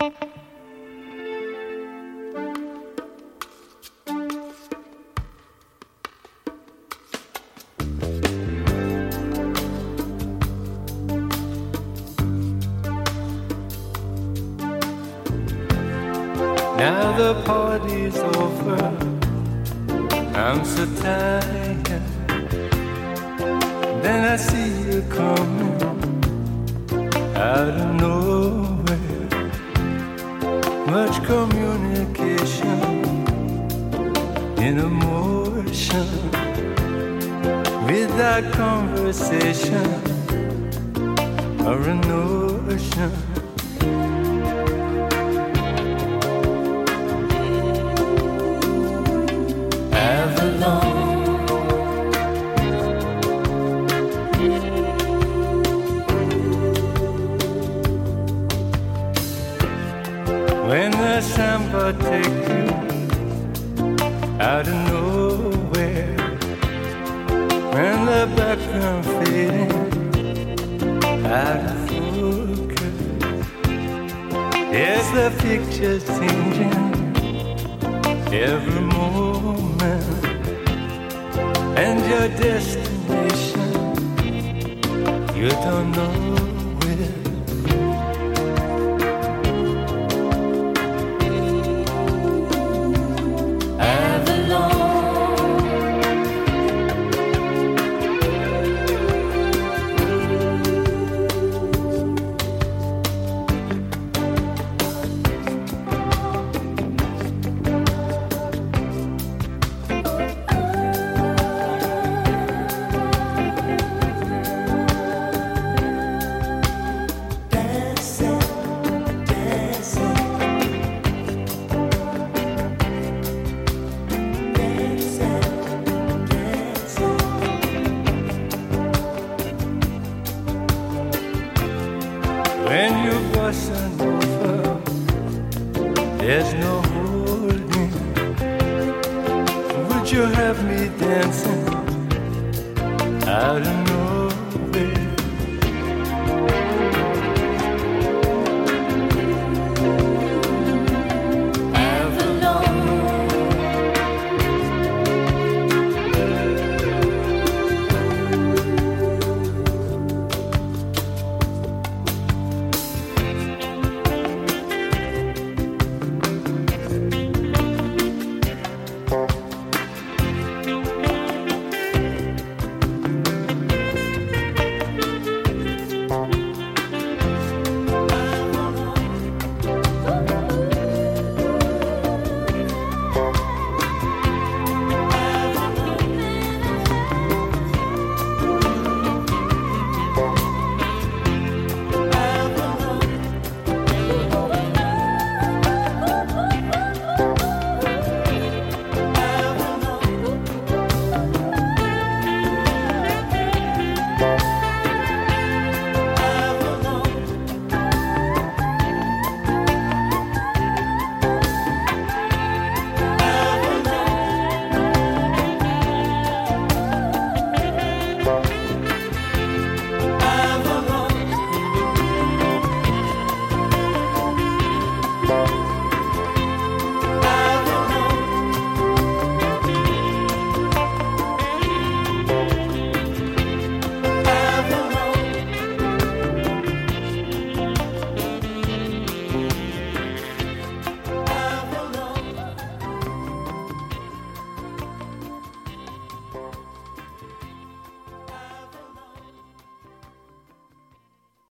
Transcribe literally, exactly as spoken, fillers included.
Now the party's over, I'm so tired. Then I see you coming out of nowhere. Much communication in emotion, without conversation or a notion. When the samba take you out of nowhere, when the background fading out of focus, yes, the picture's changing every moment, and your destination you don't know where. When you bustin' over, there's no holding. Would you have me dancing out of nowhere?